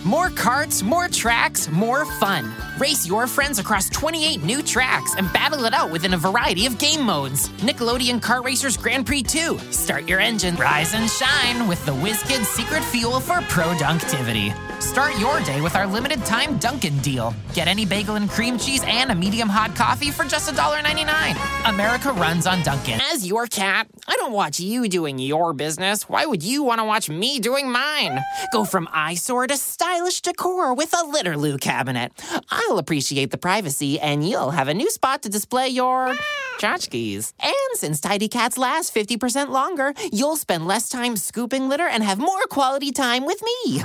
More karts, more tracks, more fun. Race your friends across 28 new tracks and battle it out within a variety of game modes. Nickelodeon Kart Racers Grand Prix 2. Start your engine, rise and shine with the WizKids Secret Fuel for productivity. Start your day with our limited time Dunkin' deal. Get any bagel and cream cheese and a medium hot coffee for just $1.99. America runs on Dunkin'. As your cat, I don't watch you doing your business. Why would you want to watch me doing mine? Go from eyesore to stylish decor with a Litterloo cabinet. I'll appreciate the privacy, and you'll have a new spot to display your tchotchkes. And since Tidy Cats last 50% longer, you'll spend less time scooping litter and have more quality time with me.